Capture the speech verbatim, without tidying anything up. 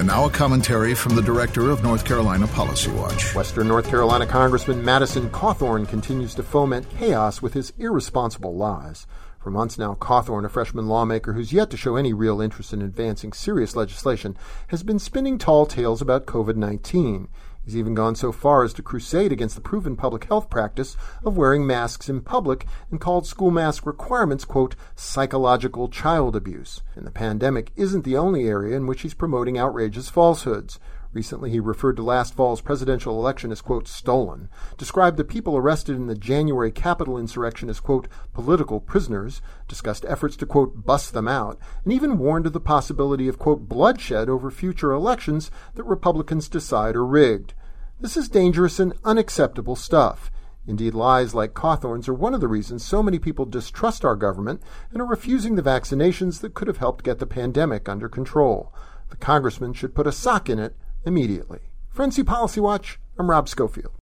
And now a commentary from the director of North Carolina Policy Watch. Western North Carolina Congressman Madison Cawthorn continues to foment chaos with his irresponsible lies. For months now, Cawthorn, a freshman lawmaker who's yet to show any real interest in advancing serious legislation, has been spinning tall tales about covid nineteen. He's even gone so far as to crusade against the proven public health practice of wearing masks in public and called school mask requirements, quote, psychological child abuse. And the pandemic isn't the only area in which he's promoting outrageous falsehoods. Recently, he referred to last fall's presidential election as, quote, stolen, described the people arrested in the January Capitol insurrection as, quote, political prisoners, discussed efforts to, quote, bust them out, and even warned of the possibility of, quote, bloodshed over future elections that Republicans decide are rigged. This is dangerous and unacceptable stuff. Indeed, lies like Cawthorn's are one of the reasons so many people distrust our government and are refusing the vaccinations that could have helped get the pandemic under control. The congressman should put a sock in it immediately. For N C Policy Watch, I'm Rob Schofield.